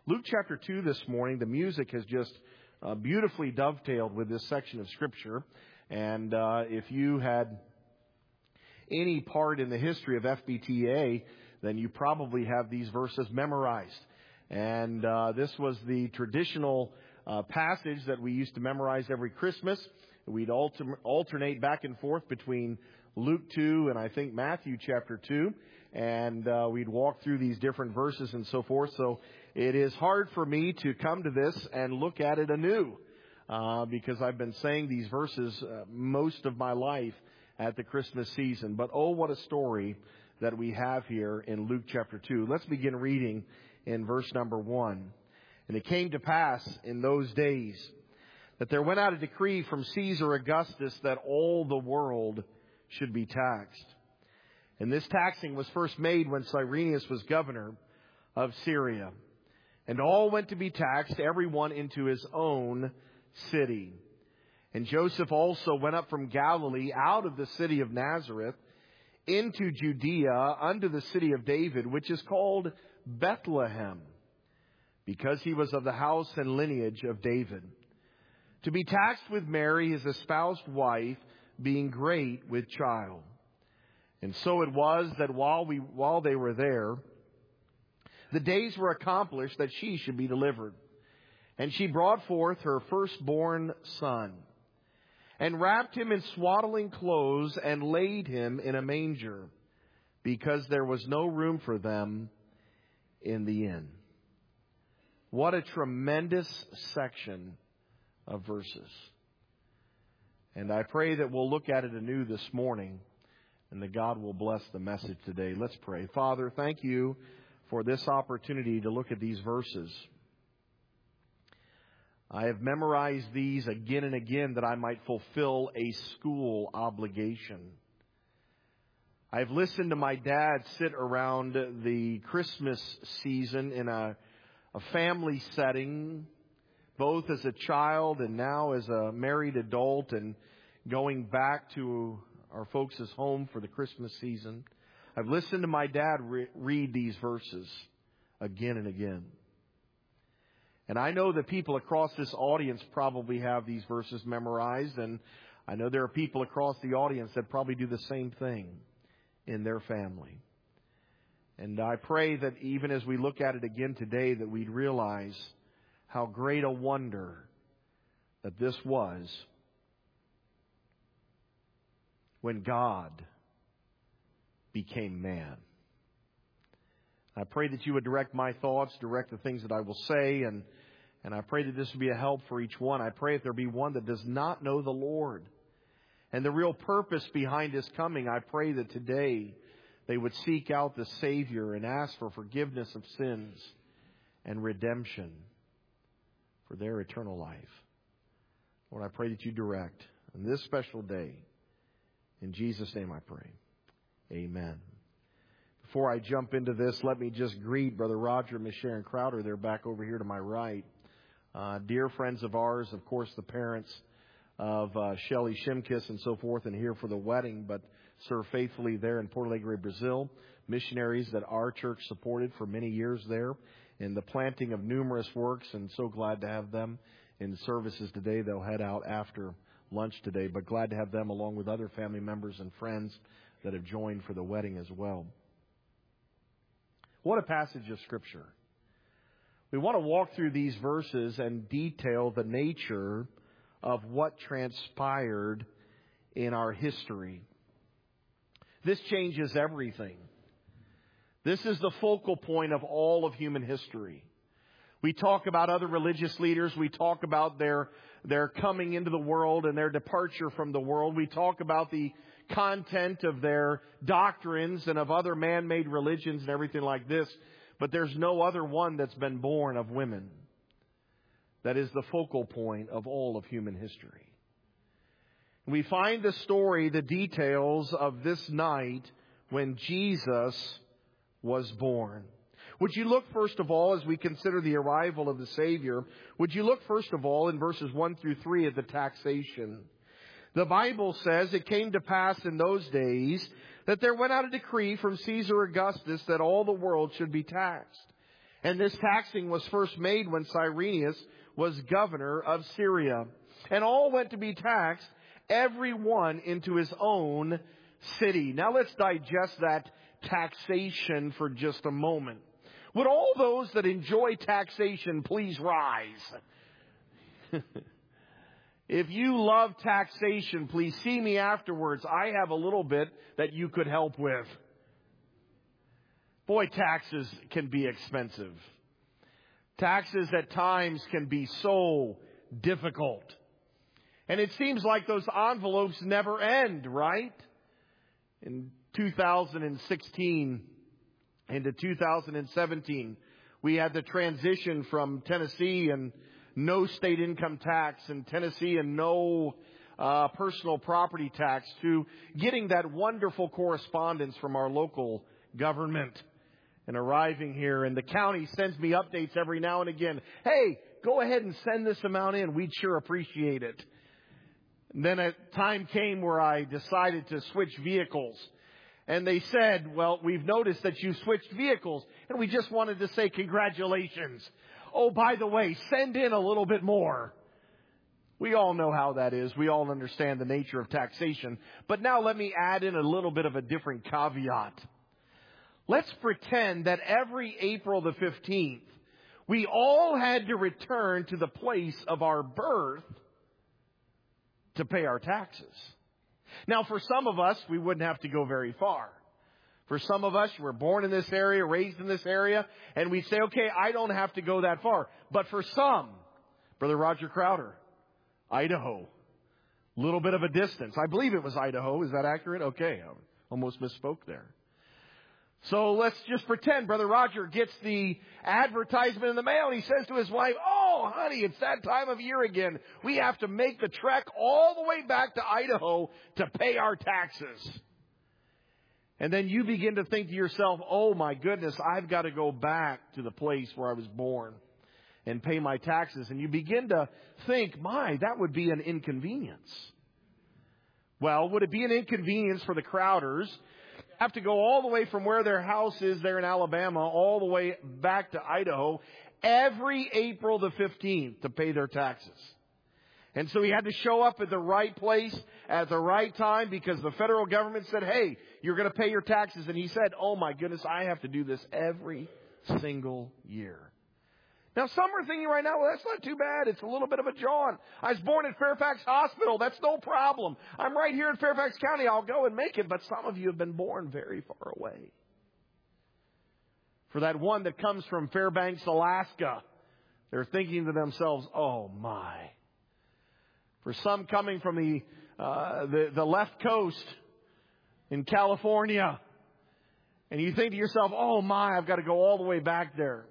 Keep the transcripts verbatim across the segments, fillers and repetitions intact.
Luke chapter two this morning, the music has just uh, beautifully dovetailed with this section of Scripture. And uh, if you had any part in the history of F B T A, then you probably have these verses memorized. And uh, this was the traditional uh, passage that we used to memorize every Christmas. We'd alter- alternate back and forth between Luke two and I think Matthew chapter two. And uh, we'd walk through these different verses and so forth. So it is hard for me to come to this and look at it anew uh, because I've been saying these verses uh, most of my life at the Christmas season. But oh, what a story that we have here in Luke chapter two. Let's begin reading in verse number one. And it came to pass in those days that there went out a decree from Caesar Augustus that all the world should be taxed. And this taxing was first made when Cyrenius was governor of Syria. And all went to be taxed, everyone into his own city. And Joseph also went up from Galilee out of the city of Nazareth into Judea unto the city of David, which is called Bethlehem, because he was of the house and lineage of David, to be taxed with Mary, his espoused wife, being great with child. And so it was that while we while they were there, the days were accomplished that she should be delivered. And she brought forth her firstborn son, and wrapped him in swaddling clothes, and laid him in a manger, because there was no room for them in the inn. What a tremendous section of verses. And I pray that we'll look at it anew this morning, and that God will bless the message today. Let's pray. Father, thank you for this opportunity to look at these verses. I have memorized these again and again that I might fulfill a school obligation. I've listened to my dad sit around the Christmas season in a, a family setting, both as a child and now as a married adult, and going back to our folks' home for the Christmas season. I've listened to my dad re- read these verses again and again. And I know that people across this audience probably have these verses memorized, and I know there are people across the audience that probably do the same thing in their family. And I pray that even as we look at it again today, that we'd realize how great a wonder that this was when God became man. I pray that you would direct my thoughts, direct the things that I will say, and And I pray that this will be a help for each one. I pray if there be one that does not know the Lord and the real purpose behind His coming, I pray that today they would seek out the Savior and ask for forgiveness of sins and redemption for their eternal life. Lord, I pray that you direct on this special day. In Jesus' name I pray. Amen. Before I jump into this, let me just greet Brother Roger and Miss Sharon Crowder. They're back over here to my right. Uh, dear friends of ours, of course, the parents of uh, Shelley Shimkus and so forth, and here for the wedding, but serve faithfully there in Porto Alegre, Brazil. Missionaries that our church supported for many years there in the planting of numerous works, and so glad to have them in services today. They'll head out after lunch today, but glad to have them along with other family members and friends that have joined for the wedding as well. What a passage of Scripture. We want to walk through these verses and detail the nature of what transpired in our history. This changes everything. This is the focal point of all of human history. We talk about other religious leaders. We talk about their, their coming into the world and their departure from the world. We talk about the content of their doctrines and of other man-made religions and everything like this. But there's no other one that's been born of women that is the focal point of all of human history. We find the story, the details of this night when Jesus was born. Would you look first of all, as we consider the arrival of the Savior, would you look first of all in verses one through three at the taxation? The Bible says, it came to pass in those days that there went out a decree from Caesar Augustus that all the world should be taxed. And this taxing was first made when Cyrenius was governor of Syria. And all went to be taxed, every one into his own city. Now let's digest that taxation for just a moment. Would all those that enjoy taxation please rise? If you love taxation, please see me afterwards. I have a little bit that you could help with. Boy, taxes can be expensive. Taxes at times can be so difficult. And it seems like those envelopes never end, right? In two thousand sixteen into two thousand seventeen, we had the transition from Tennessee and no state income tax in Tennessee and no uh, personal property tax to getting that wonderful correspondence from our local government and arriving here. And the county sends me updates every now and again. Hey, go ahead and send this amount in. We'd sure appreciate it. And then a time came where I decided to switch vehicles. And they said, well, we've noticed that you switched vehicles. And we just wanted to say congratulations. Oh, by the way, send in a little bit more. We all know how that is. We all understand the nature of taxation. But now let me add in a little bit of a different caveat. Let's pretend that every April the fifteenth, we all had to return to the place of our birth to pay our taxes. Now, for some of us, we wouldn't have to go very far. For some of us, we're born in this area, raised in this area, and we say, okay, I don't have to go that far. But for some, Brother Roger Crowder, Idaho, a little bit of a distance. I believe it was Idaho. Is that accurate? Okay, I almost misspoke there. So let's just pretend Brother Roger gets the advertisement in the mail and he says to his wife, oh, honey, it's that time of year again. We have to make the trek all the way back to Idaho to pay our taxes. And then you begin to think to yourself, oh, my goodness, I've got to go back to the place where I was born and pay my taxes. And you begin to think, my, that would be an inconvenience. Well, would it be an inconvenience for the Crowders have to go all the way from where their house is there in Alabama all the way back to Idaho every April the fifteenth to pay their taxes? And so he had to show up at the right place at the right time because the federal government said, hey, you're going to pay your taxes. And he said, oh, my goodness, I have to do this every single year. Now, some are thinking right now, well, that's not too bad. It's a little bit of a jaunt. I was born at Fairfax Hospital. That's no problem. I'm right here in Fairfax County. I'll go and make it. But some of you have been born very far away. For that one that comes from Fairbanks, Alaska, they're thinking to themselves, oh, my. For some coming from the, uh, the, the left coast in California, and you think to yourself, oh, my, I've got to go all the way back there.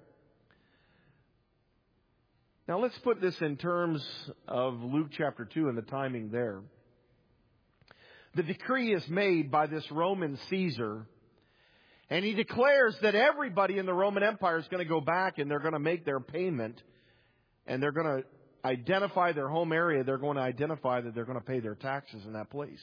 Now, let's put this in terms of Luke chapter two and the timing there. The decree is made by this Roman Caesar, and he declares that everybody in the Roman Empire is going to go back and they're going to make their payment, and they're going to identify their home area. They're going to identify that they're going to pay their taxes in that place.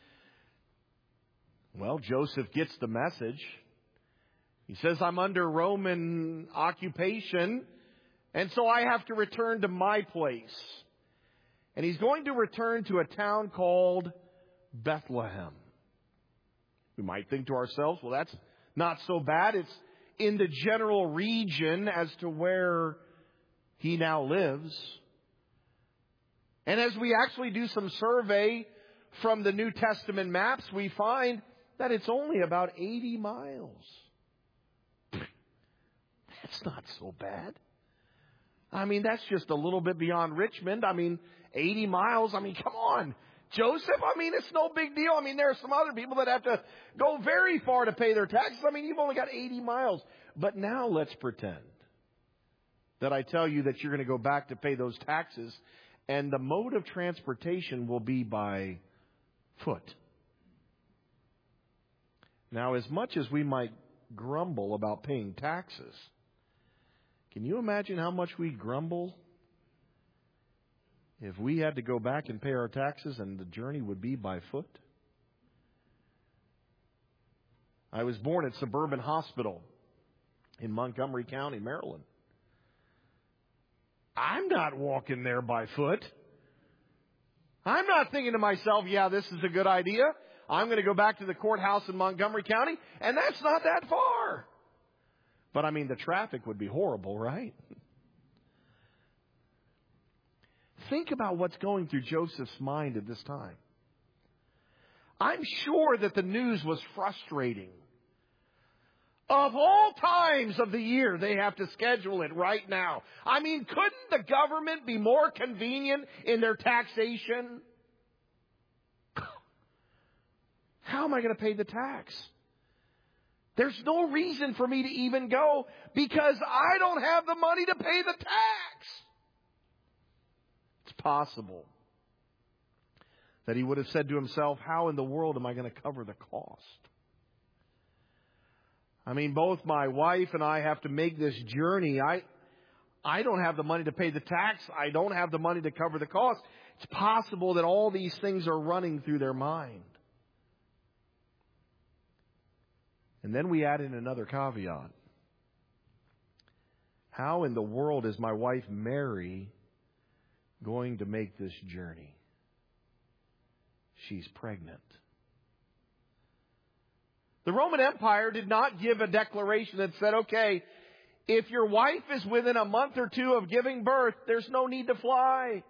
Well, Joseph gets the message. He says, I'm under Roman occupation, and so I have to return to my place. And he's going to return to a town called Bethlehem. We might think to ourselves, well, that's not so bad. It's in the general region as to where he now lives. And as we actually do some survey from the New Testament maps, we find that it's only about eighty miles. That's not so bad. I mean, that's just a little bit beyond Richmond. I mean, eighty miles. I mean, come on, Joseph. I mean, it's no big deal. I mean, there are some other people that have to go very far to pay their taxes. I mean, you've only got eighty miles. But now let's pretend that I tell you that you're going to go back to pay those taxes, and the mode of transportation will be by foot. Now, as much as we might grumble about paying taxes, can you imagine how much we grumble if we had to go back and pay our taxes and the journey would be by foot? I was born at Suburban Hospital. in Montgomery County, Maryland. I'm not walking there by foot. I'm not thinking to myself, yeah, this is a good idea. I'm going to go back to the courthouse in Montgomery County, and that's not that far. But, I mean, the traffic would be horrible, right? Think about what's going through Joseph's mind at this time. I'm sure that the news was frustrating. Of all times of the year, they have to schedule it right now. I mean, couldn't the government be more convenient in their taxation? How am I going to pay the tax? There's no reason for me to even go because I don't have the money to pay the tax. It's possible that he would have said to himself, how in the world am I going to cover the cost? I mean, both my wife and I have to make this journey. I, I don't have the money to pay the tax. I don't have the money to cover the cost. It's possible that all these things are running through their mind. And then we add in another caveat. How in the world is my wife Mary going to make this journey? She's pregnant. The Roman Empire did not give a declaration that said, okay, if your wife is within a month or two of giving birth, there's no need to fly.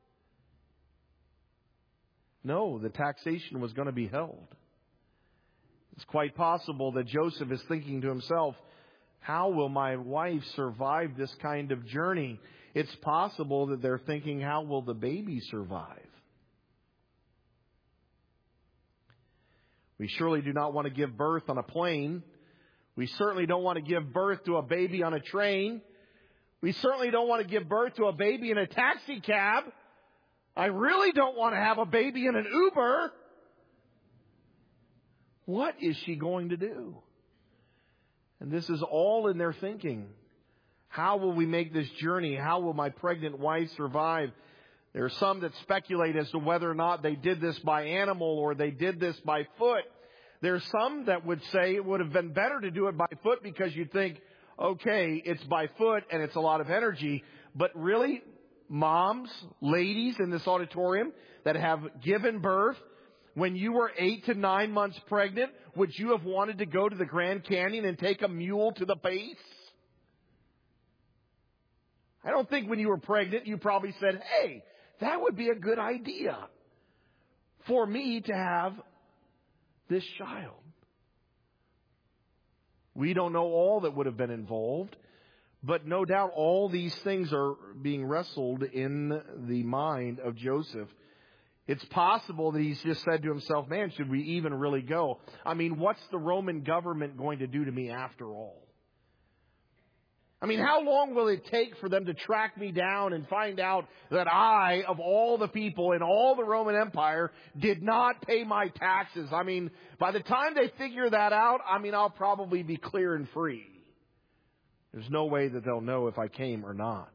No, the taxation was going to be held. It's quite possible that Joseph is thinking to himself, how will my wife survive this kind of journey? It's possible that they're thinking, how will the baby survive? We surely do not want to give birth on a plane. We certainly don't want to give birth to a baby on a train. We certainly don't want to give birth to a baby in a taxi cab. I really don't want to have a baby in an Uber. What is she going to do? And this is all in their thinking. How will we make this journey? How will my pregnant wife survive? There are some that speculate as to whether or not they did this by animal or they did this by foot. There are some that would say it would have been better to do it by foot because you'd think, okay, it's by foot and it's a lot of energy. But really, moms, ladies in this auditorium that have given birth, when you were eight to nine months pregnant, would you have wanted to go to the Grand Canyon and take a mule to the base? I don't think when you were pregnant, you probably said, hey, that would be a good idea for me to have this child. We don't know all that would have been involved, but no doubt all these things are being wrestled in the mind of Joseph. It's possible that he's just said to himself, man, should we even really go? I mean, what's the Roman government going to do to me after all? I mean, how long will it take for them to track me down and find out that I, of all the people in all the Roman Empire, did not pay my taxes? I mean, by the time they figure that out, I mean, I'll probably be clear and free. There's no way that they'll know if I came or not.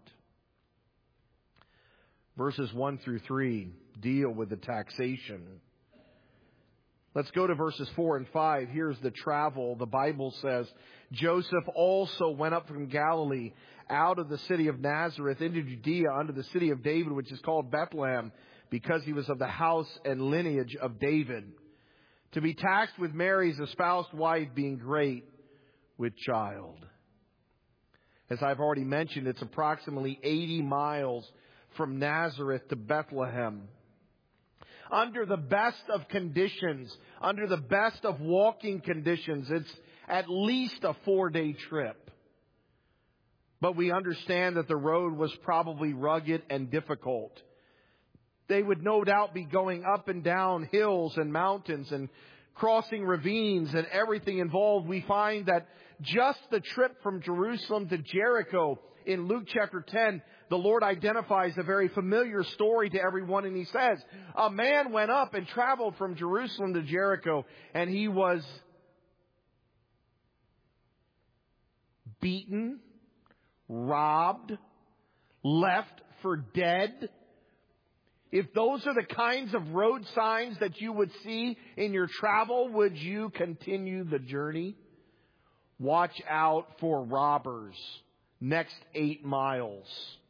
Verses one through three deal with the taxation. Let's go to verses four and five. Here's the travel. The Bible says, Joseph also went up from Galilee out of the city of Nazareth into Judea unto the city of David, which is called Bethlehem, because he was of the house and lineage of David, to be taxed with Mary's espoused wife, being great with child. As I've already mentioned, it's approximately eighty miles from Nazareth to Bethlehem. Under the best of conditions, under the best of walking conditions, it's at least a four-day trip. But we understand that the road was probably rugged and difficult. They would no doubt be going up and down hills and mountains and crossing ravines and everything involved. We find that just the trip from Jerusalem to Jericho in Luke chapter ten, the Lord identifies a very familiar story to everyone, and he says, a man went up and traveled from Jerusalem to Jericho, and he was beaten, robbed, left for dead. If those are the kinds of road signs that you would see in your travel, would you continue the journey? Watch out for robbers. Next eight miles.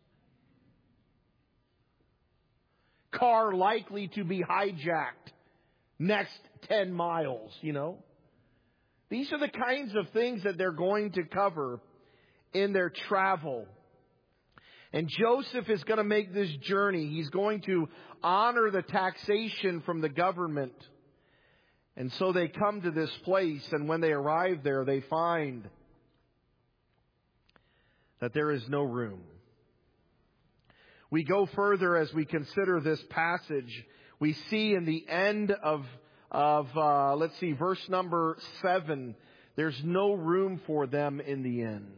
Car likely to be hijacked. Next ten miles, you know. These are the kinds of things that they're going to cover in their travel. And Joseph is going to make this journey. He's going to honor the taxation from the government. And so they come to this place, and when they arrive there, they find that there is no room. We go further as we consider this passage. We see in the end of, of uh, let's see, verse number seven, there's no room for them in the inn.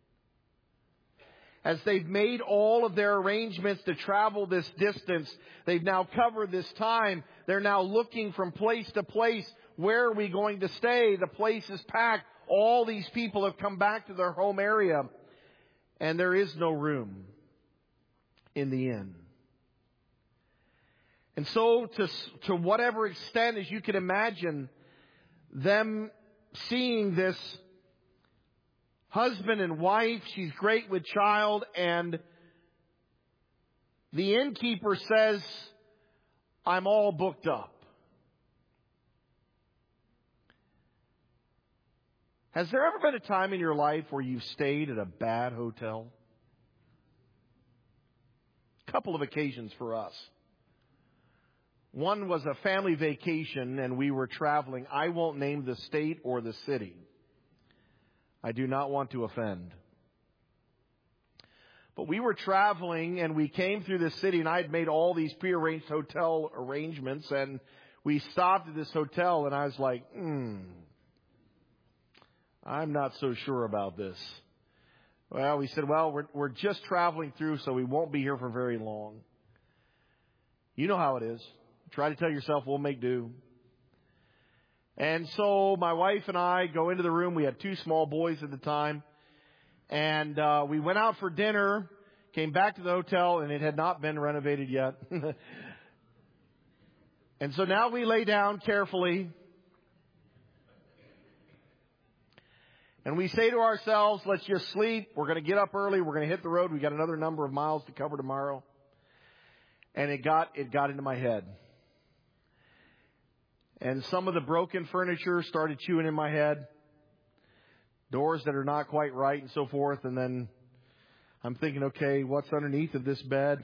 As they've made all of their arrangements to travel this distance, they've now covered this time. They're now looking from place to place. Where are we going to stay? The place is packed. All these people have come back to their home area. And there is no room in the inn. And so to, to whatever extent as you can imagine, them seeing this husband and wife, she's great with child, and the innkeeper says, I'm all booked up. Has there ever been a time in your life where you've stayed at a bad hotel? A couple of occasions for us. One was a family vacation and we were traveling. I won't name the state or the city. I do not want to offend. But we were traveling and we came through the city, and I had made all these prearranged hotel arrangements, and we stopped at this hotel and I was like, hmm, I'm not so sure about this. Well, we said, well, we're, we're just traveling through, so we won't be here for very long. You know how it is. Try to tell yourself we'll make do. And so my wife and I go into the room. We had two small boys at the time. And uh, we went out for dinner, came back to the hotel, and it had not been renovated yet. And so now we lay down carefully. And we say to ourselves, let's just sleep. We're going to get up early. We're going to hit the road. We got another number of miles to cover tomorrow. And it got it got into my head. And some of the broken furniture started chewing in my head. Doors that are not quite right and so forth. And then I'm thinking, okay, what's underneath of this bed?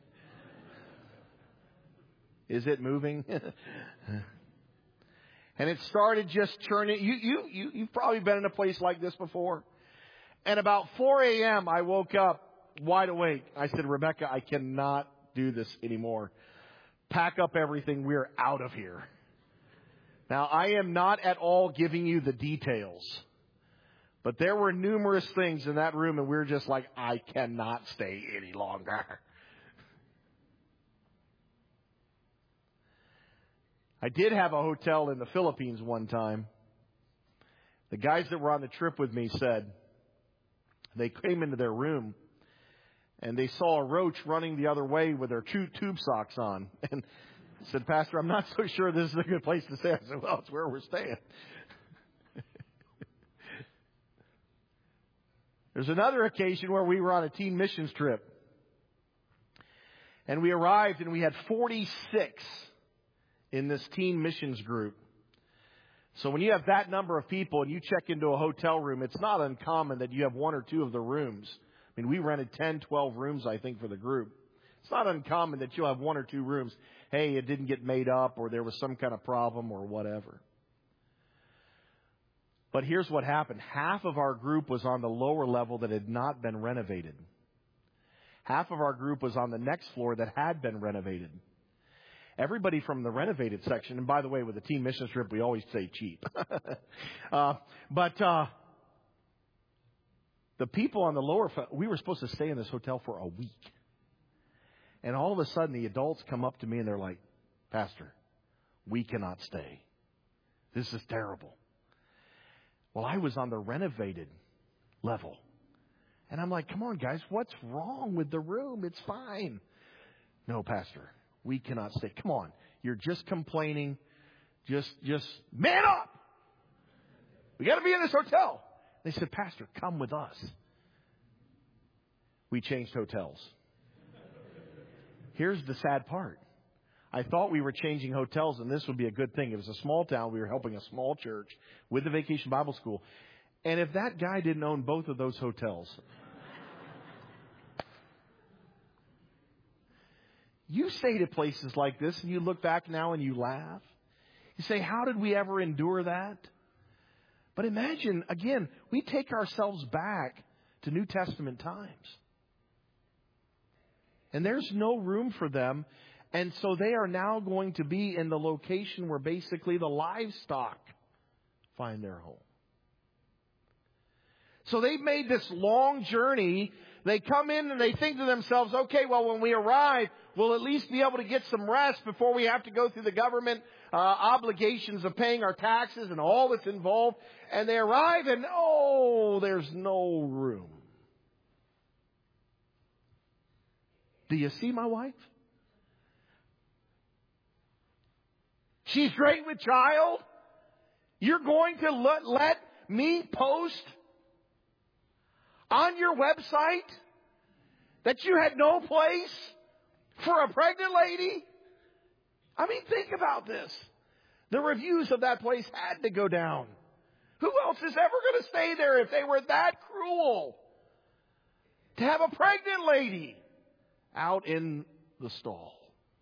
Is it moving? And it started just churning. You, you, you, you've probably been in a place like this before. And about four a.m. I woke up wide awake. I said, Rebecca, I cannot do this anymore. Pack up everything. We're out of here. Now, I am not at all giving you the details, but there were numerous things in that room, and we were just like, I cannot stay any longer. I did have a hotel in the Philippines one time. The guys that were on the trip with me said they came into their room, and they saw a roach running the other way with their two tube socks on. And said, Pastor, I'm not so sure this is a good place to stay. I said, well, it's where we're staying. There's another occasion where we were on a teen missions trip. And we arrived and we had forty-six in this teen missions group. So when you have that number of people and you check into a hotel room, it's not uncommon that you have one or two of the rooms. I mean, we rented ten, twelve rooms, I think, for the group. It's not uncommon that you'll have one or two rooms. Hey, it didn't get made up, or there was some kind of problem or whatever. But here's what happened. Half of our group was on the lower level that had not been renovated. Half of our group was on the next floor that had been renovated. Everybody from the renovated section, and by the way, with the team mission trip, we always say cheap. uh, but uh, the people on the lower, we were supposed to stay in this hotel for a week. And all of a sudden, the adults come up to me and they're like, Pastor, we cannot stay. This is terrible. Well, I was on the renovated level. And I'm like, come on, guys, what's wrong with the room? It's fine. No, Pastor, we cannot stay. Come on. You're just complaining. Just, just man up. We got to be in this hotel. They said, Pastor, come with us. We changed hotels. Here's the sad part. I thought we were changing hotels and this would be a good thing. It was a small town. We were helping a small church with the Vacation Bible School. And if that guy didn't own both of those hotels, you stay to places like this and you look back now and you laugh. You say, how did we ever endure that? But imagine, again, we take ourselves back to New Testament times. And there's no room for them. And so they are now going to be in the location where basically the livestock find their home. So they've made this long journey. They come in and they think to themselves, okay, well, when we arrive, we'll at least be able to get some rest before we have to go through the government uh, obligations of paying our taxes and all that's involved. And they arrive and, oh, there's no room. Do you see my wife? She's great with child. You're going to let, let me post on your website that you had no place for a pregnant lady? I mean, think about this. The reviews of that place had to go down. Who else is ever going to stay there if they were that cruel to have a pregnant lady out in the stall?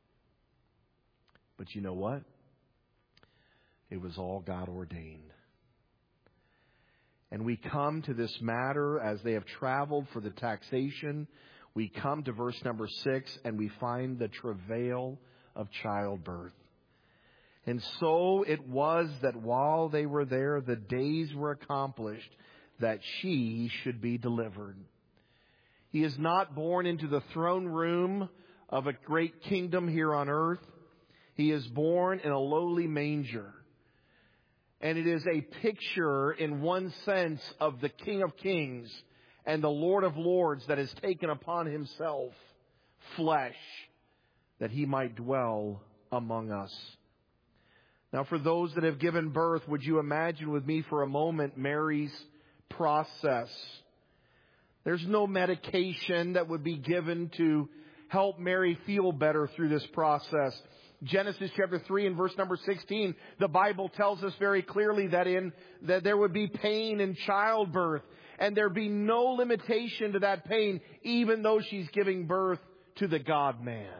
But you know what? It was all God ordained. And we come to this matter as they have traveled for the taxation. We come to verse number six and we find the travail of childbirth. And so it was that while they were there, the days were accomplished that she should be delivered. He is not born into the throne room of a great kingdom here on earth. He is born in a lowly manger. And it is a picture, in one sense, of the King of Kings and the Lord of Lords that has taken upon himself flesh that he might dwell among us. Now, for those that have given birth, would you imagine with me for a moment Mary's process? There's no medication that would be given to help Mary feel better through this process. Genesis chapter three and verse number sixteen, the Bible tells us very clearly that in that there would be pain in childbirth, and there be no limitation to that pain, even though she's giving birth to the God-man.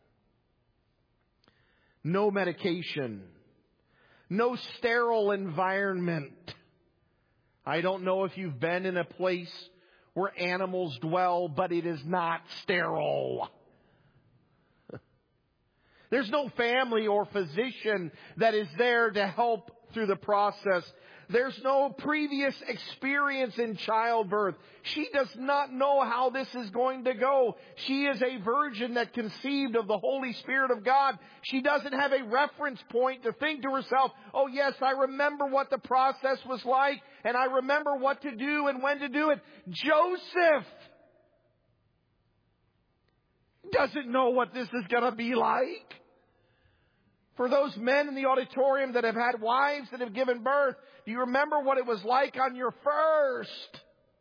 No medication, no sterile environment. I don't know if you've been in a place where animals dwell, but it is not sterile. There's no family or physician that is there to help through the process. There's no previous experience in childbirth. She does not know how this is going to go. She is a virgin that conceived of the Holy Spirit of God. She doesn't have a reference point to think to herself, oh yes, I remember what the process was like, and I remember what to do and when to do it. Joseph doesn't know what this is going to be like. For those men in the auditorium that have had wives that have given birth, do you remember what it was like on your first?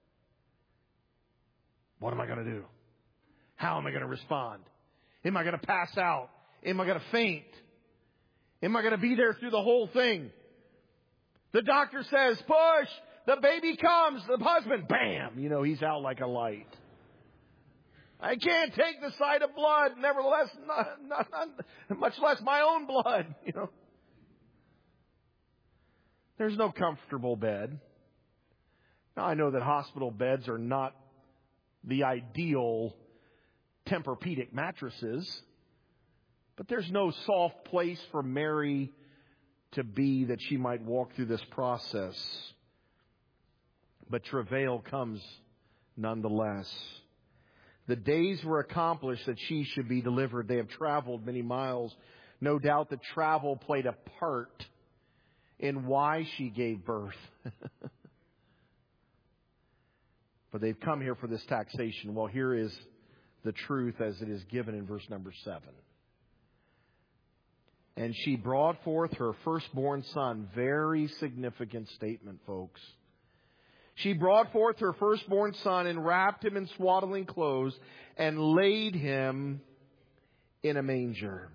What am I going to do? How am I going to respond? Am I going to pass out? Am I going to faint? Am I going to be there through the whole thing? The doctor says, push, the baby comes, the husband, bam, you know, he's out like a light. I can't take the sight of blood, nevertheless, not, not, not, much less my own blood, you know. There's no comfortable bed. Now, I know that hospital beds are not the ideal Tempur-Pedic mattresses, but there's no soft place for Mary to be that she might walk through this process. But travail comes nonetheless. The days were accomplished that she should be delivered. They have traveled many miles. No doubt that travel played a part in why she gave birth. But they've come here for this taxation. Well, here is the truth as it is given in verse number seven. And she brought forth her firstborn son. Very significant statement, folks. She brought forth her firstborn son and wrapped him in swaddling clothes and laid him in a manger.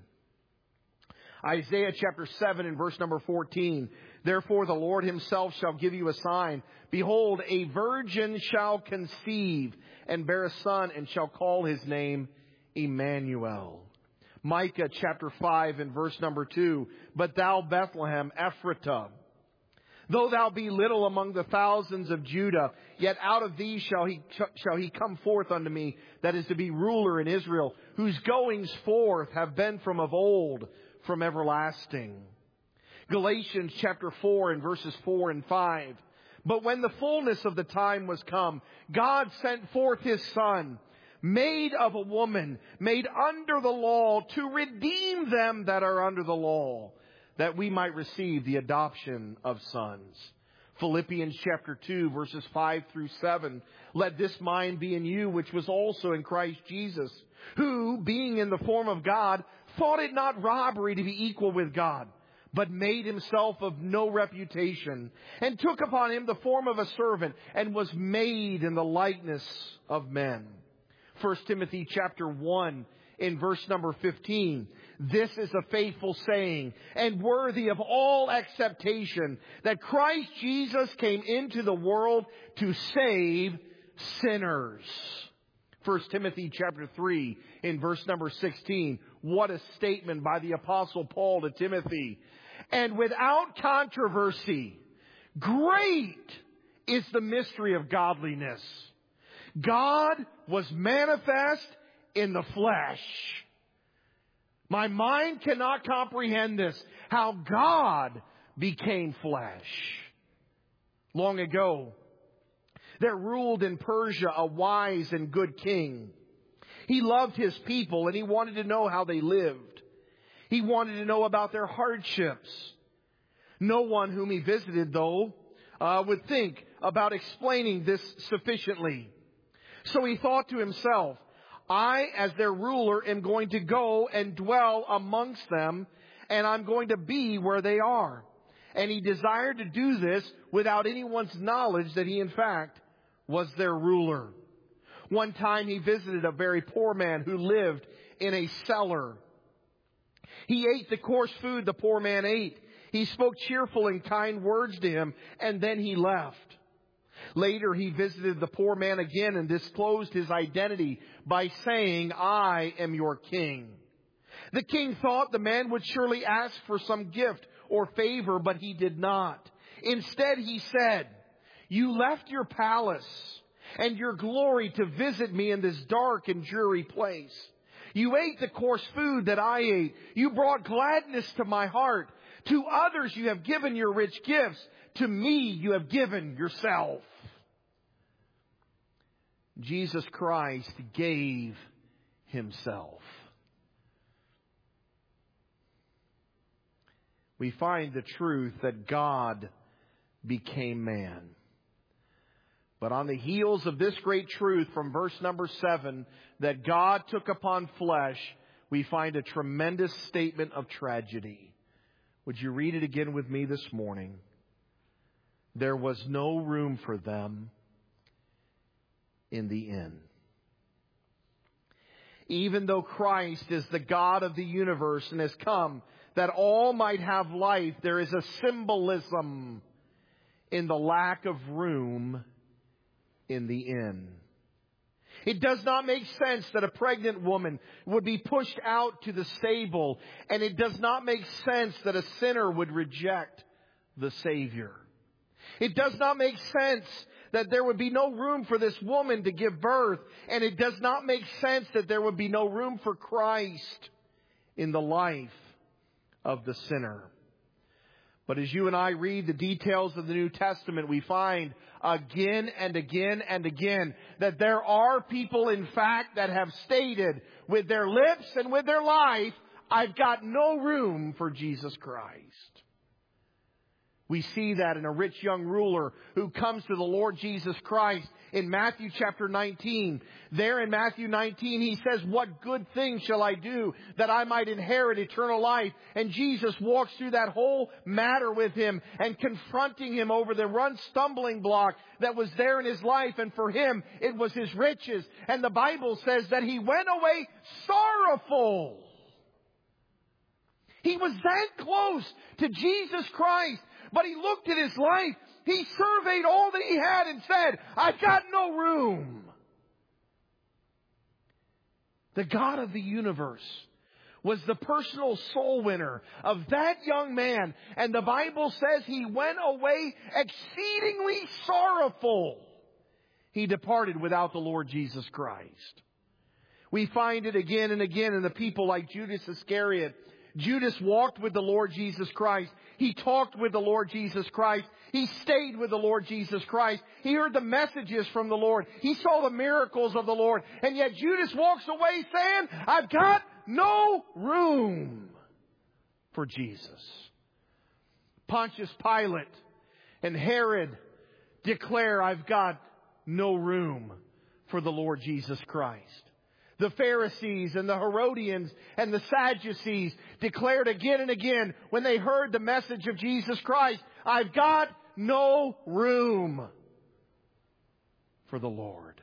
Isaiah chapter seven and verse number fourteen. Therefore the Lord himself shall give you a sign. Behold, a virgin shall conceive and bear a son and shall call his name Emmanuel. Micah chapter five and verse number two. But thou Bethlehem Ephratah, though thou be little among the thousands of Judah, yet out of thee shall he, shall he come forth unto me, that is to be ruler in Israel, whose goings forth have been from of old, from everlasting. Galatians chapter four and verses four and five. But when the fullness of the time was come, God sent forth his Son, made of a woman, made under the law, to redeem them that are under the law, that we might receive the adoption of sons. Philippians chapter two, verses five through seven. Let this mind be in you, which was also in Christ Jesus, who, being in the form of God, thought it not robbery to be equal with God, but made himself of no reputation, and took upon him the form of a servant, and was made in the likeness of men. First Timothy chapter one, in verse number fifteen. This is a faithful saying and worthy of all acceptation, that Christ Jesus came into the world to save sinners. First Timothy chapter three in verse number sixteen. What a statement by the Apostle Paul to Timothy. And without controversy, great is the mystery of godliness. God was manifest in the flesh. My mind cannot comprehend this, how God became flesh. Long ago, there ruled in Persia a wise and good king. He loved his people and he wanted to know how they lived. He wanted to know about their hardships. No one whom he visited, though, uh, would think about explaining this sufficiently. So he thought to himself, I, as their ruler, am going to go and dwell amongst them, and I'm going to be where they are. And he desired to do this without anyone's knowledge that he, in fact, was their ruler. One time he visited a very poor man who lived in a cellar. He ate the coarse food the poor man ate. He spoke cheerful and kind words to him, and then he left. Later, he visited the poor man again and disclosed his identity by saying, I am your king. The king thought the man would surely ask for some gift or favor, but he did not. Instead, he said, you left your palace and your glory to visit me in this dark and dreary place. You ate the coarse food that I ate. You brought gladness to my heart. To others you have given your rich gifts. To me you have given yourself. Jesus Christ gave himself. We find the truth that God became man. But on the heels of this great truth from verse number seven, that God took upon flesh, we find a tremendous statement of tragedy. Would you read it again with me this morning? There was no room for them in the inn. Even though Christ is the God of the universe and has come that all might have life, there is a symbolism in the lack of room in the inn. It does not make sense that a pregnant woman would be pushed out to the stable, and it does not make sense that a sinner would reject the Savior. It does not make sense that there would be no room for this woman to give birth, and it does not make sense that there would be no room for Christ in the life of the sinner. But as you and I read the details of the New Testament, we find again and again and again that there are people, in fact, that have stated with their lips and with their life, I've got no room for Jesus Christ. We see that in a rich young ruler who comes to the Lord Jesus Christ in Matthew chapter nineteen. There in Matthew nineteen, he says, "What good thing shall I do that I might inherit eternal life?" And Jesus walks through that whole matter with him and confronting him over the one stumbling block that was there in his life. And for him, it was his riches. And the Bible says that he went away sorrowful. He was that close to Jesus Christ. But he looked at his life. He surveyed all that he had and said, "I've got no room." The God of the universe was the personal soul winner of that young man. And the Bible says he went away exceedingly sorrowful. He departed without the Lord Jesus Christ. We find it again and again in the people like Judas Iscariot. Judas walked with the Lord Jesus Christ. He talked with the Lord Jesus Christ. He stayed with the Lord Jesus Christ. He heard the messages from the Lord. He saw the miracles of the Lord. And yet Judas walks away saying, "I've got no room for Jesus." Pontius Pilate and Herod declare, "I've got no room for the Lord Jesus Christ." The Pharisees and the Herodians and the Sadducees declared again and again when they heard the message of Jesus Christ, "I've got no room for the Lord."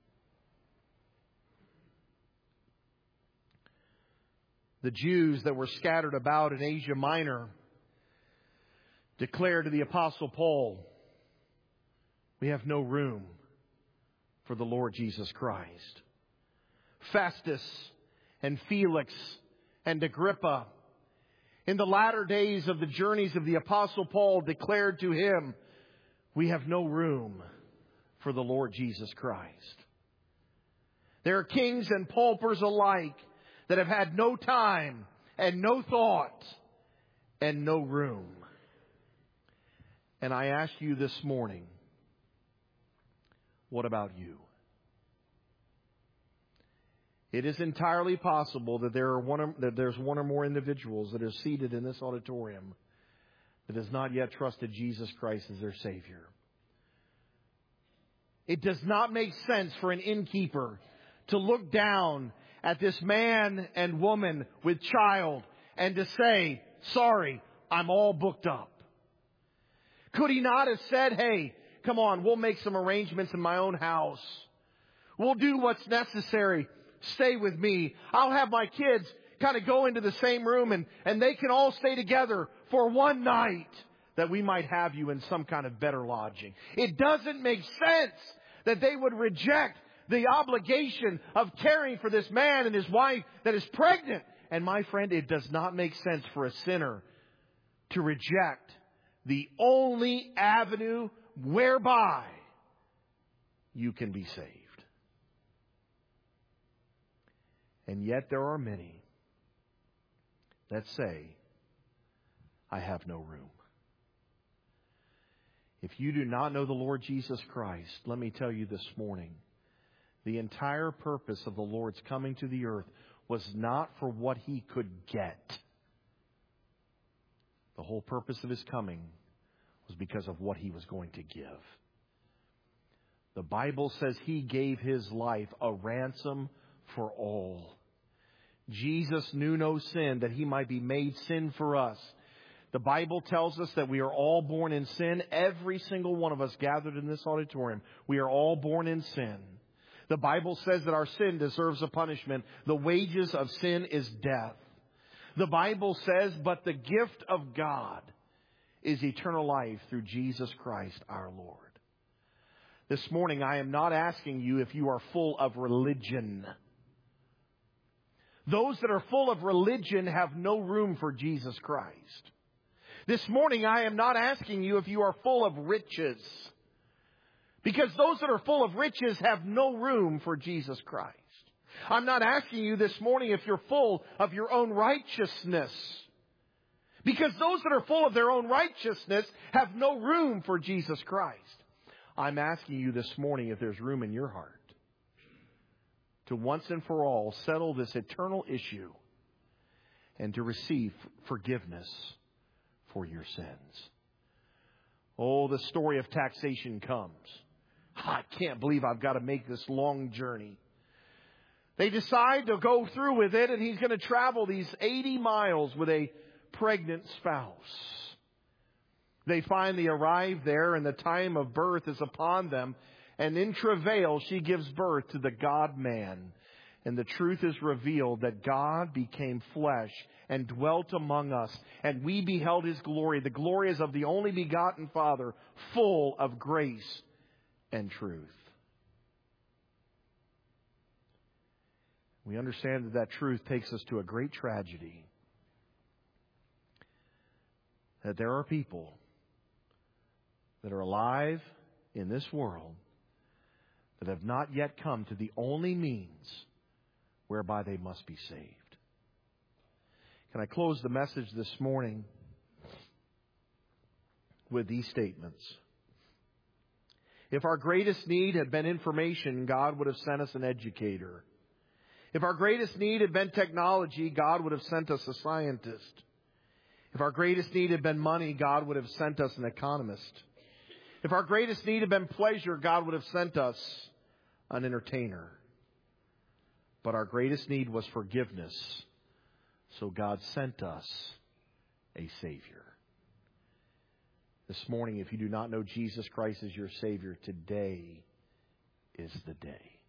The Jews that were scattered about in Asia Minor declared to the Apostle Paul, "We have no room for the Lord Jesus Christ." Festus and Felix and Agrippa, in the latter days of the journeys of the Apostle Paul, declared to him, "We have no room for the Lord Jesus Christ." There are kings and paupers alike that have had no time and no thought and no room. And I ask you this morning, what about you? It is entirely possible that there are one or, that there's one or more individuals that are seated in this auditorium that has not yet trusted Jesus Christ as their Savior. It does not make sense for an innkeeper to look down at this man and woman with child and to say, "Sorry, I'm all booked up." Could he not have said, "Hey, come on, we'll make some arrangements in my own house. We'll do what's necessary. Stay with me. I'll have my kids kind of go into the same room and, and they can all stay together for one night that we might have you in some kind of better lodging." It doesn't make sense that they would reject the obligation of caring for this man and his wife that is pregnant. And my friend, it does not make sense for a sinner to reject the only avenue whereby you can be saved. And yet there are many that say, "I have no room." If you do not know the Lord Jesus Christ, let me tell you this morning, the entire purpose of the Lord's coming to the earth was not for what He could get. The whole purpose of His coming was because of what He was going to give. The Bible says He gave His life a ransom for all. Jesus knew no sin that He might be made sin for us. The Bible tells us that we are all born in sin. Every single one of us gathered in this auditorium, we are all born in sin. The Bible says that our sin deserves a punishment. The wages of sin is death. The Bible says, but the gift of God is eternal life through Jesus Christ our Lord. This morning, I am not asking you if you are full of religion. Those that are full of religion have no room for Jesus Christ. This morning, I am not asking you if you are full of riches. Because those that are full of riches have no room for Jesus Christ. I'm not asking you this morning if you're full of your own righteousness. Because those that are full of their own righteousness have no room for Jesus Christ. I'm asking you this morning if there's room in your heart to once and for all settle this eternal issue and to receive forgiveness for your sins. Oh, the story of taxation comes. I can't believe I've got to make this long journey. They decide to go through with it, and he's going to travel these eighty miles with a pregnant spouse. They finally arrive there, and the time of birth is upon them. And in travail, she gives birth to the God-man. And the truth is revealed that God became flesh and dwelt among us. And we beheld His glory. The glory is of the only begotten Father, full of grace and truth. We understand that that truth takes us to a great tragedy. That there are people that are alive in this world that have not yet come to the only means whereby they must be saved. Can I close the message this morning with these statements? If our greatest need had been information, God would have sent us an educator. If our greatest need had been technology, God would have sent us a scientist. If our greatest need had been money, God would have sent us an economist. If our greatest need had been pleasure, God would have sent us an entertainer. But our greatest need was forgiveness, so God sent us a Savior. This morning, if you do not know Jesus Christ as your Savior, today is the day.